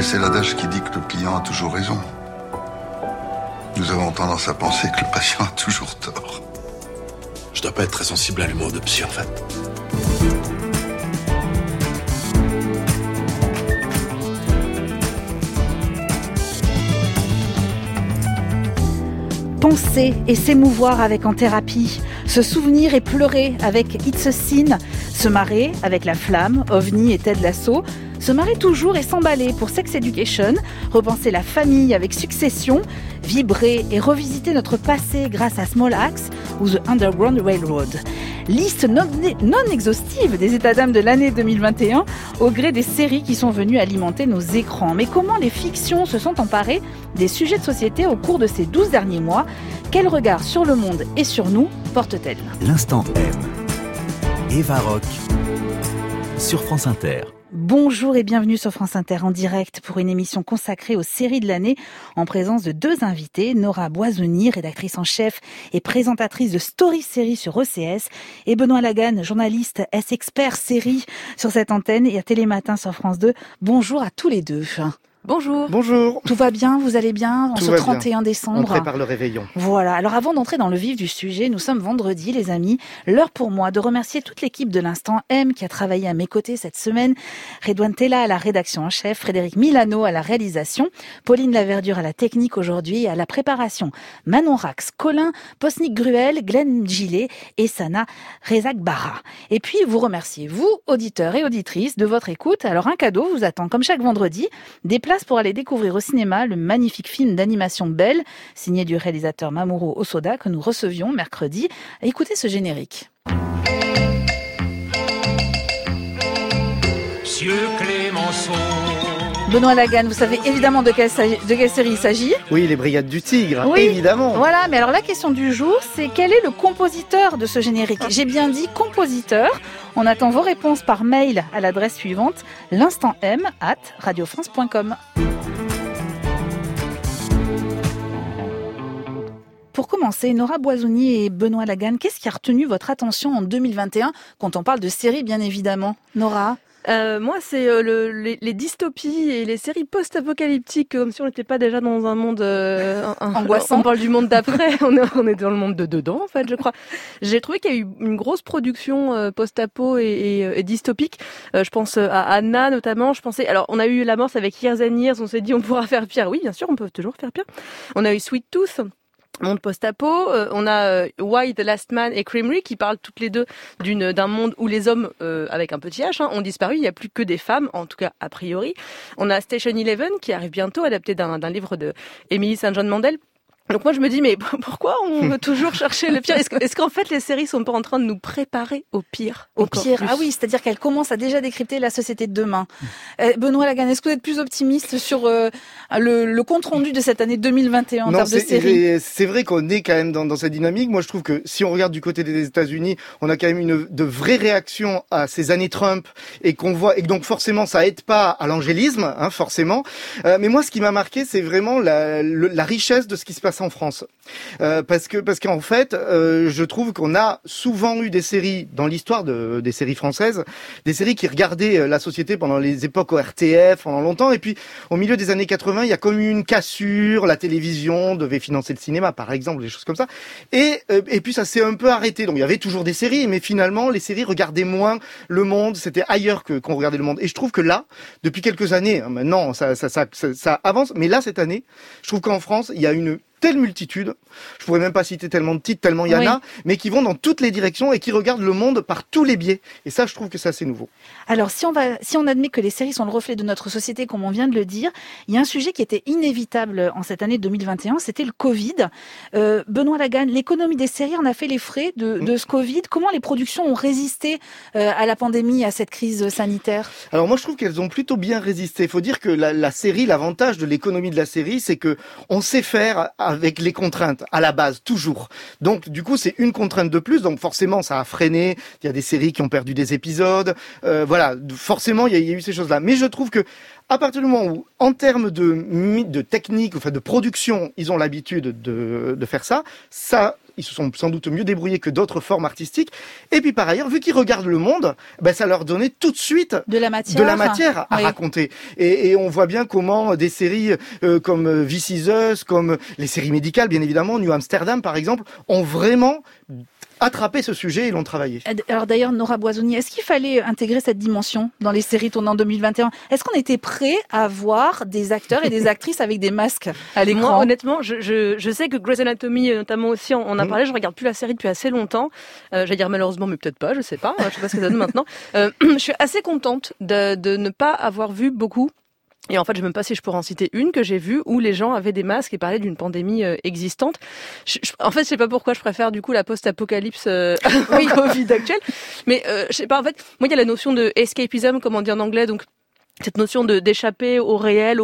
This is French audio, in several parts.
connaissez l'adage qui dit que le client a toujours raison. Nous avons tendance à penser que le patient a toujours tort. Je dois pas être très sensible à l'humour de psy, en fait. Penser et s'émouvoir avec En thérapie, se souvenir et pleurer avec It's a Sin, se marrer avec La Flamme, OVNI et Ted Lasso, se marrer toujours et s'emballer pour Sex Education, repenser la famille avec Succession, vibrer et revisiter notre passé grâce à Small Axe ou The Underground Railroad. Liste non exhaustive des états d'âme de l'année 2021 au gré des séries qui sont venues alimenter nos écrans. Mais comment les fictions se sont emparées des sujets de société au cours de ces 12 derniers mois? Quel regard sur le monde et sur nous porte-t-elle? L'Instant M. Eva Rock sur France Inter. Bonjour et bienvenue sur France Inter en direct pour une émission consacrée aux séries de l'année en présence de deux invités, Nora Boisoni, rédactrice en chef et présentatrice de Story Série sur OCS, et Benoît Lagan, journaliste expert série sur cette antenne et à Télématin sur France 2. Bonjour à tous les deux. Bonjour. Bonjour. Tout va bien? Vous allez bien en ce 31 décembre? On prépare le réveillon. Voilà. Alors avant d'entrer dans le vif du sujet, nous sommes vendredi, les amis. L'heure pour moi de remercier toute l'équipe de l'Instant M qui a travaillé à mes côtés cette semaine. Redouane Tella à la rédaction en chef, Frédéric Milano à la réalisation, Pauline Laverdure à la technique aujourd'hui et à la préparation. Manon Rax, Colin Posnick-Gruel, Glenn Gillet et Sana Rezak-Barra. Et puis vous remerciez, vous, auditeurs et auditrices, de votre écoute. Alors un cadeau vous attend comme chaque vendredi, des places pour aller découvrir au cinéma le magnifique film d'animation Belle, signé du réalisateur Mamoru Hosoda, que nous recevions mercredi. Écoutez ce générique. Monsieur Clémenceau. Benoît Lagan, vous savez évidemment de quelle série il s'agit? Oui, les Brigades du Tigre, oui, évidemment. Voilà, mais alors la question du jour, c'est quel est le compositeur de ce générique? J'ai bien dit compositeur. On attend vos réponses par mail à l'adresse suivante, l'instantm@radiofrance.com. Pour commencer, Nora Boisoni et Benoît Lagan, qu'est-ce qui a retenu votre attention en 2021 quand on parle de séries, bien évidemment? Nora? Moi, c'est les dystopies et les séries post-apocalyptiques, comme si on n'était pas déjà dans un monde angoissant. On parle du monde d'après, on est dans le monde de dedans, en fait, je crois. J'ai trouvé qu'il y a eu une grosse production post-apo et dystopique. Je pense à Anna, notamment. Alors, on a eu l'amorce avec Years and Years, on s'est dit on pourra faire pire. Oui, bien sûr, on peut toujours faire pire. On a eu Sweet Tooth, monde post-apo, on a Why the Last Man et Creamery qui parlent toutes les deux d'un monde où les hommes, avec un petit H, ont disparu, il n'y a plus que des femmes, en tout cas a priori. On a Station Eleven qui arrive bientôt, adapté d'un livre de Emily St. John Mandel. Donc moi je me dis mais pourquoi on veut toujours chercher le pire? Est-ce qu'en fait les séries sont pas en train de nous préparer au pire? Au pire, plus. Ah oui, c'est-à-dire qu'elles commencent à déjà décrypter la société de demain. Benoît Lagan, est-ce que vous êtes plus optimiste sur le compte-rendu de cette année 2021 en termes de séries? C'est vrai qu'on est quand même dans cette dynamique. Moi je trouve que si on regarde du côté des États-Unis, on a quand même de vraies réactions à ces années Trump et qu'on voit, et donc forcément ça aide pas à l'angélisme, forcément. Mais moi ce qui m'a marqué, c'est vraiment la richesse de ce qui se passe en France, parce qu'en fait, je trouve qu'on a souvent eu des séries dans l'histoire des séries françaises, des séries qui regardaient la société pendant les époques au RTF, pendant longtemps, et puis au milieu des années 80, il y a comme eu une cassure, la télévision devait financer le cinéma, par exemple, des choses comme ça, et puis ça s'est un peu arrêté. Donc il y avait toujours des séries, mais finalement les séries regardaient moins le monde, c'était ailleurs qu'on regardait le monde. Et je trouve que là, depuis quelques années, maintenant ça avance, mais là cette année, je trouve qu'en France, il y a une telle multitude, je pourrais même pas citer tellement de titres, tellement il y en a, mais qui vont dans toutes les directions et qui regardent le monde par tous les biais. Et ça, je trouve que c'est assez nouveau. Alors, si on admet que les séries sont le reflet de notre société, comme on vient de le dire, il y a un sujet qui était inévitable en cette année 2021, c'était le Covid. Benoît Lagan, l'économie des séries en a fait les frais de ce Covid. Comment les productions ont résisté à la pandémie, à cette crise sanitaire? Alors moi, je trouve qu'elles ont plutôt bien résisté. Il faut dire que la série, l'avantage de l'économie de la série, c'est que on sait faire avec les contraintes, à la base, toujours. Donc, du coup, c'est une contrainte de plus, donc forcément, ça a freiné, il y a des séries qui ont perdu des épisodes, voilà, forcément, il y a eu ces choses-là. Mais je trouve que, à partir du moment où, en termes de technique, enfin de production, ils ont l'habitude de faire ça, ils se sont sans doute mieux débrouillés que d'autres formes artistiques. Et puis par ailleurs, vu qu'ils regardent le monde, ça leur donnait tout de suite de la matière à raconter. Et on voit bien comment des séries comme This Is Us, comme les séries médicales, bien évidemment, New Amsterdam par exemple, ont vraiment attrapé ce sujet et l'ont travaillé. Alors d'ailleurs, Nora Boisoni, est-ce qu'il fallait intégrer cette dimension dans les séries tournées en 2021 ? Est-ce qu'on était prêt à voir des acteurs et des actrices avec des masques à l'écran ? Moi, honnêtement, je sais que Grey's Anatomy, notamment aussi, on a parlé. Je regarde plus la série depuis assez longtemps. J'allais dire malheureusement, mais peut-être pas. Je sais pas ce que ça donne maintenant. Je suis assez contente de ne pas avoir vu beaucoup. Et en fait, je ne sais même pas si je pourrais en citer une que j'ai vue où les gens avaient des masques et parlaient d'une pandémie existante. En fait, je sais pas pourquoi je préfère du coup la post-apocalypse au Covid actuel. Mais je sais pas, en fait, moi il y a la notion de escapism, comme on dit en anglais, donc cette notion d'échapper au réel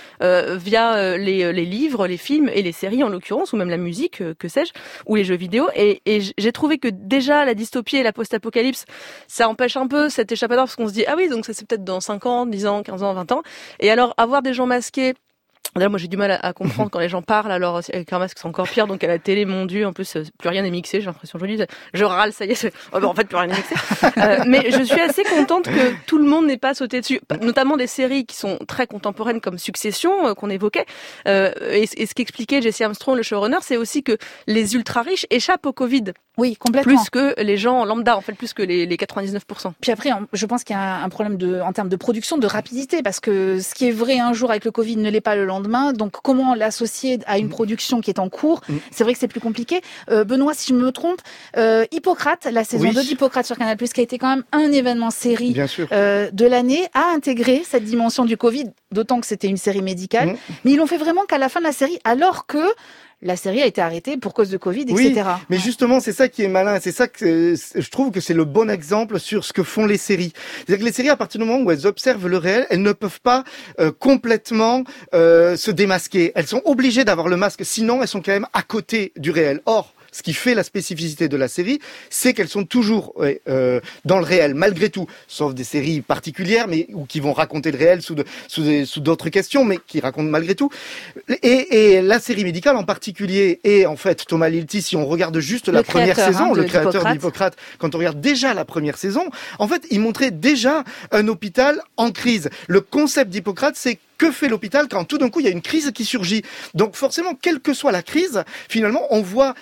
via les livres, les films et les séries en l'occurrence, ou même la musique, que sais-je, ou les jeux vidéo. Et j'ai trouvé que déjà la dystopie et la post-apocalypse, ça empêche un peu cet échappatoire parce qu'on se dit ah oui, donc ça c'est peut-être dans 5 ans, 10 ans, 15 ans, 20 ans. Et alors avoir des gens masqués. D'ailleurs, moi, j'ai du mal à comprendre quand les gens parlent, alors, avec un masque, c'est encore pire. Donc, à la télé, mon Dieu, en plus, plus rien n'est mixé, j'ai l'impression. Je râle, ça y est, en fait, plus rien n'est mixé. Mais je suis assez contente que tout le monde n'ait pas sauté dessus. Notamment des séries qui sont très contemporaines comme Succession, qu'on évoquait. Et ce qu'expliquait Jesse Armstrong, le showrunner, c'est aussi que les ultra riches échappent au Covid. Oui, complètement. Plus que les gens lambda, en fait, plus que les 99%. Puis après, je pense qu'il y a un problème en termes de production, de rapidité, parce que ce qui est vrai un jour avec le Covid ne l'est pas le lendemain. Donc, comment l'associer à une production qui est en cours ? C'est vrai que c'est plus compliqué. Benoît, si je me trompe, Hippocrate, la saison 2 d'Hippocrate sur Canal+, qui a été quand même un événement série de l'année, a intégré cette dimension du Covid, d'autant que c'était une série médicale. Mais ils l'ont fait vraiment qu'à la fin de la série, alors que la série a été arrêtée pour cause de Covid, etc. Oui, mais justement, c'est ça qui est malin. C'est ça que je trouve que c'est le bon exemple sur ce que font les séries. C'est-à-dire que les séries, à partir du moment où elles observent le réel, elles ne peuvent pas complètement se démasquer. Elles sont obligées d'avoir le masque, sinon elles sont quand même à côté du réel. Or, ce qui fait la spécificité de la série, c'est qu'elles sont toujours dans le réel, malgré tout, sauf des séries particulières, mais ou qui vont raconter le réel sous d'autres questions, mais qui racontent malgré tout. Et la série médicale en particulier, et en fait Thomas Lilti, si on regarde juste la première saison, le créateur d'Hippocrate, quand on regarde déjà la première saison, en fait, il montrait déjà un hôpital en crise. Le concept d'Hippocrate, c'est que fait l'hôpital quand tout d'un coup il y a une crise qui surgit. Donc forcément, quelle que soit la crise, finalement, on voit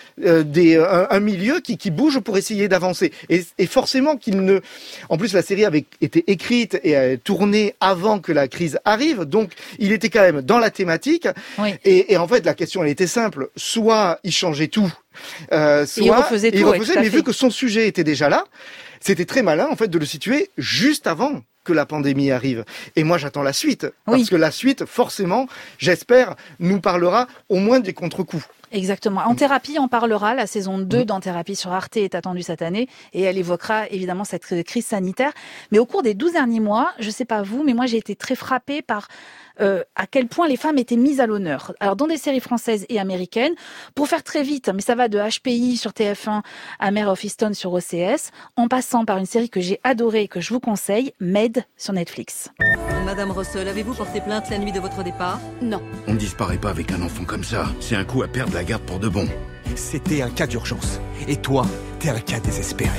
un milieu qui bouge pour essayer d'avancer. Et forcément qu'il ne... En plus, la série avait été écrite et tournée avant que la crise arrive, donc il était quand même dans la thématique. Oui. Et en fait, la question, elle était simple. Soit il changeait tout, soit il refaisait tout, mais vu que son sujet était déjà là, c'était très malin en fait de le situer juste avant que la pandémie arrive. Et moi, j'attends la suite. Parce que la suite, forcément, j'espère, nous parlera au moins des contre-coups. Exactement. En thérapie, on parlera. La saison 2 d'En thérapie sur Arte est attendue cette année et elle évoquera évidemment cette crise sanitaire. Mais au cours des 12 derniers mois, je sais pas vous, mais moi j'ai été très frappée par à quel point les femmes étaient mises à l'honneur. Alors dans des séries françaises et américaines, pour faire très vite, mais ça va de HPI sur TF1 à Mare of Easton sur OCS, en passant par une série que j'ai adorée et que je vous conseille, Med sur Netflix. Madame Russell, avez-vous porté plainte la nuit de votre départ ? Non. On ne disparaît pas avec un enfant comme ça. C'est un coup à perdre la garde pour de bon. C'était un cas d'urgence. Et toi, t'es un cas désespéré.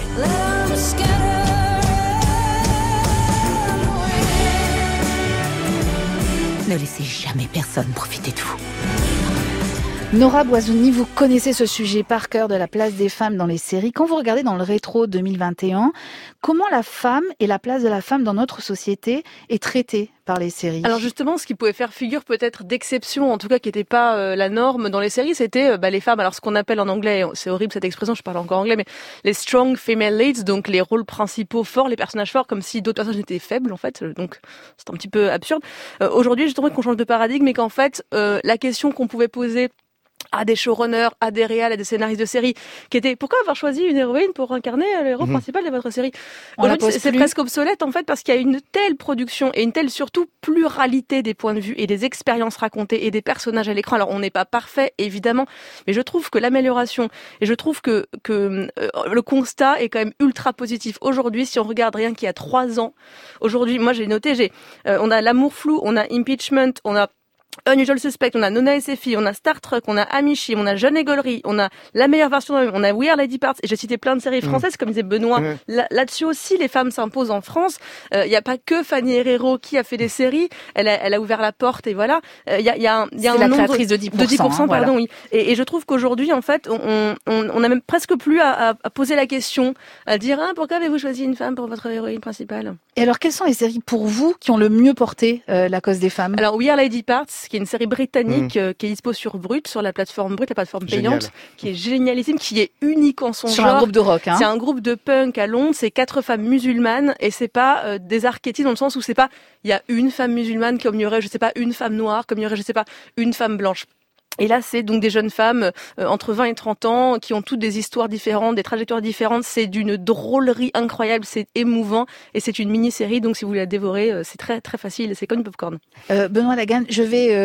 Ne laissez jamais personne profiter de vous. Nora Boisoni, vous connaissez ce sujet par cœur de la place des femmes dans les séries. Quand vous regardez dans le rétro 2021, comment la femme et la place de la femme dans notre société est traitée par les séries ? Alors justement, ce qui pouvait faire figure peut-être d'exception, en tout cas qui n'était pas la norme dans les séries, c'était les femmes, alors ce qu'on appelle en anglais, c'est horrible cette expression, je parle encore anglais, mais les strong female leads, donc les rôles principaux forts, les personnages forts, comme si d'autres personnages étaient faibles en fait, donc c'est un petit peu absurde. Aujourd'hui, je trouve qu'on change de paradigme et qu'en fait, la question qu'on pouvait poser à des showrunners, à des réals, à des scénaristes de séries qui étaient pourquoi avoir choisi une héroïne pour incarner le héros principal de votre série. Aujourd'hui, c'est presque obsolète en fait parce qu'il y a une telle production et une telle surtout pluralité des points de vue et des expériences racontées et des personnages à l'écran. Alors on n'est pas parfait évidemment, mais je trouve que l'amélioration et je trouve que le constat est quand même ultra positif. Aujourd'hui, si on regarde rien qu'il y a 3 ans, aujourd'hui, moi j'ai noté, on a L'amour flou, on a Impeachment, on a Unusual Suspect, on a Nona et ses filles, on a Star Trek, on a Amishi, on a Jeune et Gollery, on a La meilleure version de nous, on a We Are Lady Parts, et j'ai cité plein de séries françaises, comme disait Benoît. Là-dessus aussi, les femmes s'imposent en France. Il y a pas que Fanny Herrero qui a fait des séries. Elle a ouvert la porte et voilà. Il y a un la nombre créatrice de 10%, de 10%, pardon, voilà. oui. Et je trouve qu'aujourd'hui, en fait, on a même presque plus à poser la question, à dire, pourquoi avez-vous choisi une femme pour votre héroïne principale? Et alors, quelles sont les séries pour vous qui ont le mieux porté la cause des femmes? Alors, We Are Lady Parts, qui est une série britannique qui est dispo sur Brut, sur la plateforme Brut, la plateforme payante, qui est génialissime, qui est unique en son sur genre. Un groupe de rock, hein. C'est un groupe de punk à Londres, c'est 4 femmes musulmanes et c'est pas des archétypes dans le sens où c'est pas il y a une femme musulmane comme il y aurait je sais pas une femme noire, comme il y aurait je sais pas une femme blanche. Et là, c'est donc des jeunes femmes entre 20 et 30 ans qui ont toutes des histoires différentes, des trajectoires différentes. C'est d'une drôlerie incroyable, c'est émouvant et c'est une mini-série. Donc, si vous voulez la dévorer, c'est très très facile. C'est comme une popcorn. Benoît Lagarde, je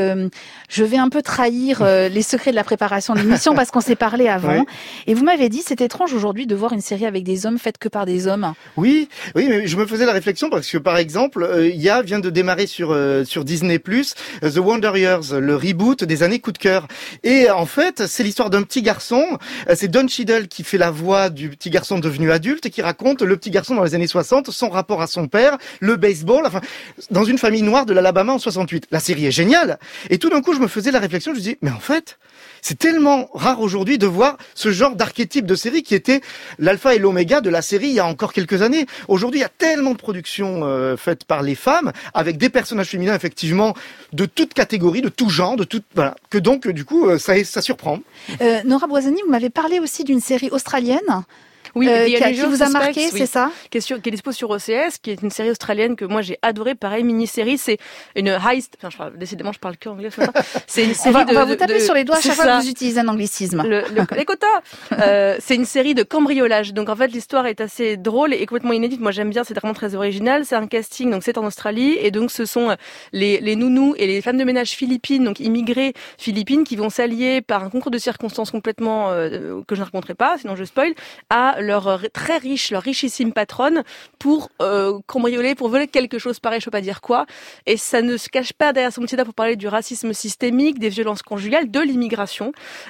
vais un peu trahir les secrets de la préparation de l'émission parce qu'on s'est parlé avant. Oui. Et vous m'avez dit, c'est étrange aujourd'hui de voir une série avec des hommes faite que par des hommes. Oui, mais je me faisais la réflexion parce que par exemple, vient de démarrer sur Disney+, The Wonder Years, le reboot des années coup de cœur. Et en fait, c'est l'histoire d'un petit garçon. C'est Don Cheadle qui fait la voix du petit garçon devenu adulte et qui raconte le petit garçon dans les années 60, son rapport à son père, le baseball, enfin, dans une famille noire de l'Alabama en 68. La série est géniale. Et tout d'un coup, je me faisais la réflexion, je me dis, mais en fait, c'est tellement rare aujourd'hui de voir ce genre d'archétype de série qui était l'alpha et l'oméga de la série il y a encore quelques années. Aujourd'hui, il y a tellement de productions faites par les femmes avec des personnages féminins effectivement de toute catégorie, de tout genre, voilà, que donc du coup ça surprend. Nora Boisani, vous m'avez parlé aussi d'une série australienne. Oui, qui vous a marqué, c'est ça? Qui est dispo sur OCS, qui est une série australienne que moi j'ai adorée. Pareil, mini-série, c'est une heist. Enfin, décidément, je parle que anglais. C'est une série on va vous taper sur les doigts à chaque fois que vous utilisez un anglicisme. Les quotas. C'est une série de cambriolage. Donc en fait, l'histoire est assez drôle et complètement inédite. Moi, j'aime bien. C'est vraiment très original. C'est un casting. Donc c'est en Australie et donc ce sont les nounous et les femmes de ménage philippines, donc immigrées philippines, qui vont s'allier par un concours de circonstances complètement que je ne raconterai pas, sinon je spoil, à leur richissime patronne pour cambrioler, pour voler quelque chose pareil, je peux pas dire quoi. Et ça ne se cache pas derrière son petit doigt pour parler du racisme systémique, des violences conjugales, de l'immigration,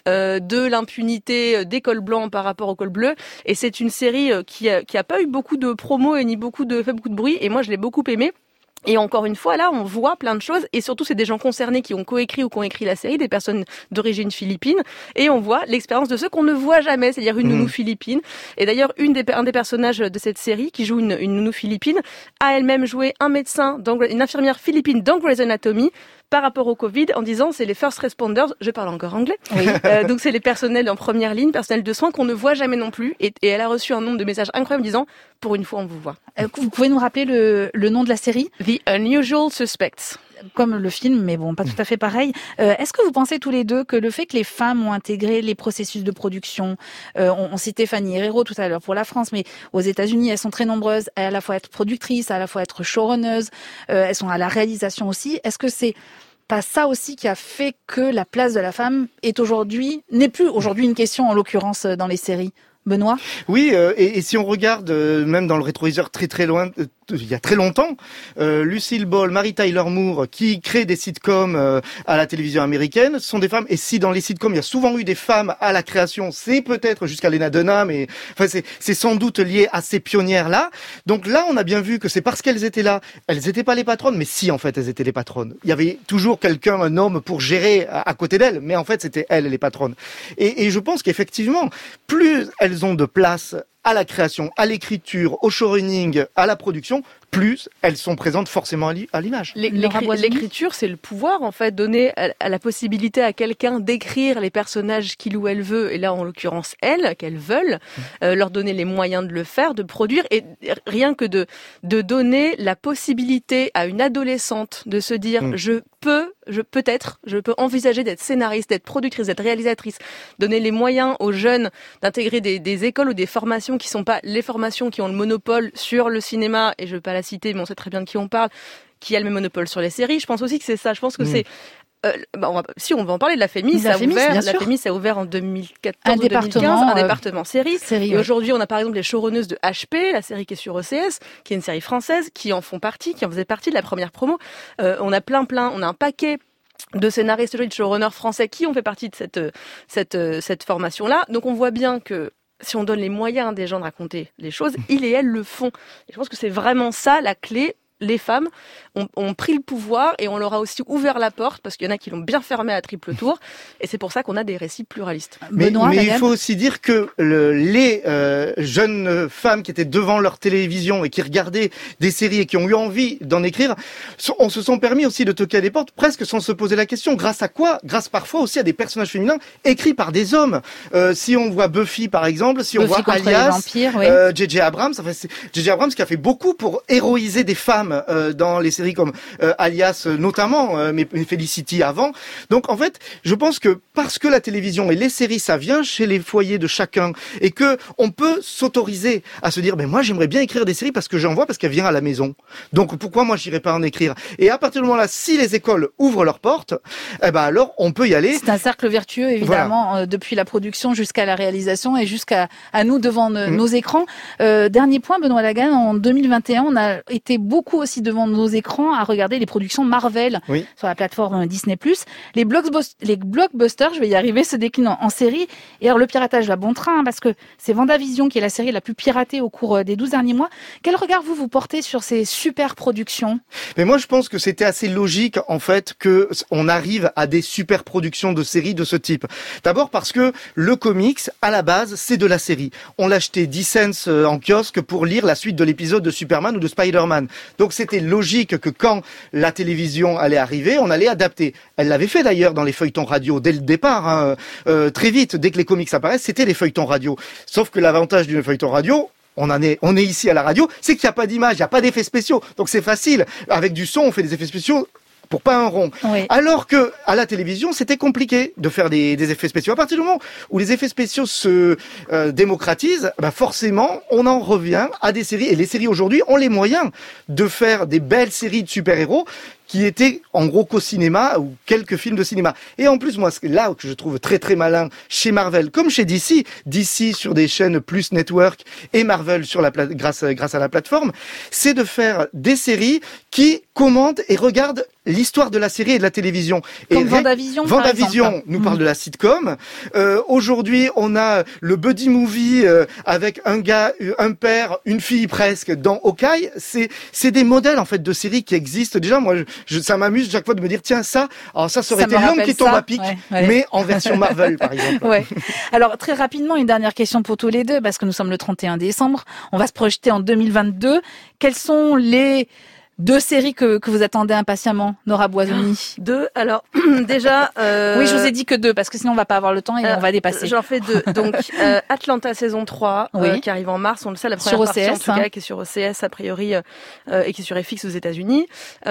de l'impunité des cols blancs par rapport aux cols bleus. Et c'est une série qui a pas eu beaucoup de promos et ni fait beaucoup de bruit. Et moi, je l'ai beaucoup aimée. Et encore une fois, là, on voit plein de choses, et surtout, c'est des gens concernés qui ont coécrit ou qui ont écrit la série, des personnes d'origine philippine, et on voit l'expérience de ceux qu'on ne voit jamais, c'est-à-dire une nounou philippine. Et d'ailleurs, un des personnages de cette série, qui joue une nounou philippine, a elle-même joué un médecin, une infirmière philippine dans Grey's Anatomy, par rapport au Covid, en disant c'est les first responders, je parle encore anglais, oui. Donc c'est les personnels en première ligne, personnels de soins qu'on ne voit jamais non plus, et elle a reçu un nombre de messages incroyables disant pour une fois on vous voit. Vous pouvez nous rappeler le nom de la série? The Unusual Suspects. Comme le film, mais bon, pas tout à fait pareil. Est-ce que vous pensez tous les deux que le fait que les femmes ont intégré les processus de production, on citait Fanny Herrero tout à l'heure pour la France, mais aux États-Unis, elles sont très nombreuses, à la fois être productrices, à la fois être showrunneuses, elles sont à la réalisation aussi. Est-ce que c'est pas ça aussi qui a fait que la place de la femme n'est plus aujourd'hui une question, en l'occurrence, dans les séries? Benoît? Oui, et si on regarde même dans le rétroviseur très très loin, il y a très longtemps, Lucille Ball, Mary Tyler Moore, qui créent des sitcoms à la télévision américaine, sont des femmes. Et si dans les sitcoms il y a souvent eu des femmes à la création, c'est peut-être jusqu'à Lena Dunham, mais enfin c'est sans doute lié à ces pionnières là. Donc là, on a bien vu que c'est parce qu'elles étaient là, elles n'étaient pas les patronnes, mais si en fait elles étaient les patronnes. Il y avait toujours quelqu'un, un homme pour gérer à côté d'elles, mais en fait c'était elles les patronnes. Et je pense qu'effectivement, plus elles ont de place à la création, à l'écriture, au showrunning, à la production, plus elles sont présentes forcément à l'image. L'écriture, c'est le pouvoir, en fait, donner à la possibilité à quelqu'un d'écrire les personnages qu'il ou elle veut, et là, en l'occurrence, qu'elles veulent, leur donner les moyens de le faire, de produire, et rien que de donner la possibilité à une adolescente de se dire, je peux je peux envisager d'être scénariste, d'être productrice, d'être réalisatrice, donner les moyens aux jeunes d'intégrer des écoles ou des formations qui sont pas les formations qui ont le monopole sur le cinéma, et je veux pas la citer, mais on sait très bien de qui on parle, qui a le même monopole sur les séries. Je pense aussi que c'est ça. Je pense que c'est si on va en parler de la FEMIS, ça a ouvert en 2014 ou 2015 un département série. Et aujourd'hui, on a par exemple les showrunneuses de HP, la série qui est sur OCS, qui est une série française, qui en faisaient partie de la première promo. On a on a un paquet de scénaristes et de showrunners français qui ont fait partie de cette formation-là. Donc on voit bien que si on donne les moyens des gens de raconter les choses, ils et elles le font. Et je pense que c'est vraiment ça la clé. Les femmes ont pris le pouvoir et on leur a aussi ouvert la porte parce qu'il y en a qui l'ont bien fermé à triple tour, et c'est pour ça qu'on a des récits pluralistes. Mais il faut aussi dire que les jeunes femmes qui étaient devant leur télévision et qui regardaient des séries et qui ont eu envie d'en écrire, on se sont permis aussi de toquer à des portes presque sans se poser la question. Grâce à quoi? Grâce parfois aussi à des personnages féminins écrits par des hommes. Si on voit Buffy par exemple, si on voit Alias, J.J. Abrams, J.J. Abrams qui a fait beaucoup pour héroïser des femmes dans les séries comme Alias notamment, mais Felicity avant. Donc en fait, je pense que parce que la télévision et les séries, ça vient chez les foyers de chacun, et que on peut s'autoriser à se dire, moi j'aimerais bien écrire des séries parce que j'en vois, parce qu'elle vient à la maison. Donc pourquoi moi j'irais pas en écrire? Et à partir du moment là, si les écoles ouvrent leurs portes, alors on peut y aller. C'est un cercle vertueux évidemment, depuis la production jusqu'à la réalisation et jusqu'à nous devant nos écrans. Dernier point, Benoît Lagan, en 2021, on a été beaucoup aussi devant nos écrans à regarder les productions Marvel sur la plateforme Disney+. Les blockbusters, je vais y arriver, se déclinent en série. Et alors le piratage va bon train, parce que c'est WandaVision qui est la série la plus piratée au cours des 12 derniers mois. Quel regard vous portez sur ces super productions? Mais moi je pense que c'était assez logique en fait que on arrive à des super productions de séries de ce type. D'abord parce que le comics à la base c'est de la série. On l'achetait 10 cents en kiosque pour lire la suite de l'épisode de Superman ou de Spider-Man. Donc c'était logique que quand la télévision allait arriver, on allait adapter. Elle l'avait fait d'ailleurs dans les feuilletons radio dès le départ, très vite, dès que les comics apparaissent, c'était les feuilletons radio. Sauf que l'avantage d'une feuilleton radio, on est ici à la radio, c'est qu'il n'y a pas d'image, il n'y a pas d'effets spéciaux. Donc c'est facile. Avec du son, on fait des effets spéciaux pour pas un rond. Oui. Alors que à la télévision, c'était compliqué de faire des effets spéciaux. À partir du moment où les effets spéciaux se démocratisent, forcément, on en revient à des séries. Et les séries aujourd'hui ont les moyens de faire des belles séries de super-héros qui étaient en gros qu'au cinéma ou quelques films de cinéma. Et en plus, moi, là que je trouve très très malin chez Marvel, comme chez DC sur des chaînes plus network et Marvel sur grâce à la plateforme, c'est de faire des séries qui commentent et regardent l'histoire de la série et de la télévision. Comme WandaVision, nous parle de la sitcom. Aujourd'hui, on a le buddy movie avec un gars, un père, une fille presque dans Hawkeye. C'est des modèles en fait de séries qui existent déjà. Moi, ça m'amuse chaque fois de me dire tiens ça aurait été l'homme qui tombe à pic, mais en version Marvel par exemple. Ouais. Alors très rapidement, une dernière question pour tous les deux, parce que nous sommes le 31 décembre. On va se projeter en 2022. Quels sont les 2 séries que vous attendez impatiemment, Nora Boisoni? 2. Alors, déjà... Oui, je vous ai dit que 2, parce que sinon on va pas avoir le temps et on va dépasser. J'en fais 2. Donc, Atlanta saison 3, qui arrive en mars. On le sait, la première partie, en tout cas, qui est sur OCS, a priori, et qui est sur FX aux États-Unis.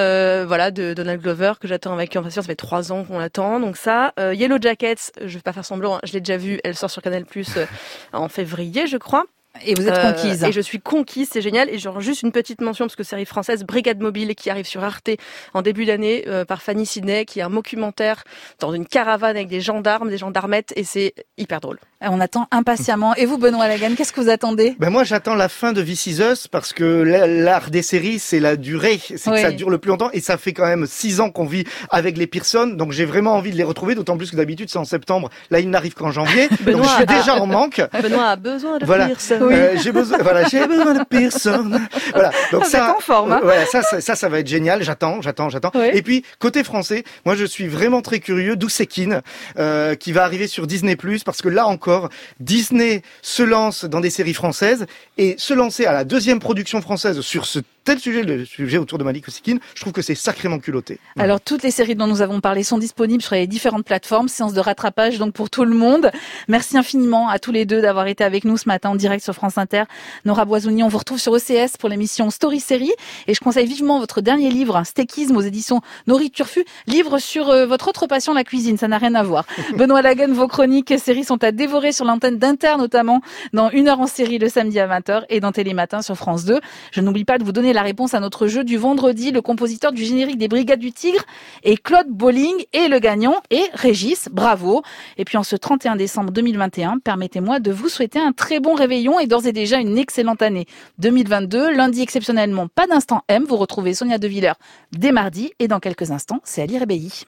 De Donald Glover, que j'attends avec impatience. Ça fait 3 ans qu'on l'attend. Donc ça, Yellow Jackets, je vais pas faire semblant, je l'ai déjà vu. Elle sort sur Canal+, en février, je crois. Et vous êtes conquise. Et je suis conquise, c'est génial. Et genre juste une petite mention, parce que série française, Brigade Mobile, qui arrive sur Arte en début d'année, par Fanny Sidney, qui est un documentaire dans une caravane avec des gendarmes, des gendarmettes, et c'est hyper drôle. On attend impatiemment. Et vous, Benoît Lagan, qu'est-ce que vous attendez? Moi, j'attends la fin de This Is Us, parce que l'art des séries, c'est la durée. C'est que ça dure le plus longtemps, et ça fait quand même 6 ans qu'on vit avec les Pearson, donc j'ai vraiment envie de les retrouver, d'autant plus que d'habitude, c'est en septembre. Là, il n'arrive qu'en janvier. Donc je suis déjà en manque. Benoît a besoin de Pearson. J'ai besoin de Pearson. Voilà. Donc ça, en forme, ça va être génial. J'attends. Oui. Et puis, côté français, moi, je suis vraiment très curieux d'Oussekine, qui va arriver sur Disney+, parce que là encore, Disney se lance dans des séries françaises et se lancer à la 2e production française sur ce tel sujet, le sujet autour de Malik Ossikin, je trouve que c'est sacrément culotté. Alors, toutes les séries dont nous avons parlé sont disponibles sur les différentes plateformes. Séance de rattrapage, donc, pour tout le monde. Merci infiniment à tous les deux d'avoir été avec nous ce matin en direct sur France Inter. Nora Boisouni, on vous retrouve sur ECS pour l'émission Story Série. Et je conseille vivement votre dernier livre, Stéquisme, aux éditions Nori Turfu. Livre sur votre autre passion, la cuisine. Ça n'a rien à voir. Benoît Lagen, vos chroniques et séries sont à dévorer sur l'antenne d'Inter, notamment dans 1 heure en série le samedi à 20h et dans Télématin sur France 2. Je n'oublie pas de vous donner la réponse à notre jeu du vendredi. Le compositeur du générique des Brigades du Tigre est Claude Bolling et le gagnant est Régis. Bravo. Et puis en ce 31 décembre 2021, permettez-moi de vous souhaiter un très bon réveillon et d'ores et déjà une excellente année 2022. Lundi, exceptionnellement, pas d'instant M. Vous retrouvez Sonia De Villers dès mardi et dans quelques instants, c'est Ali Rebelli.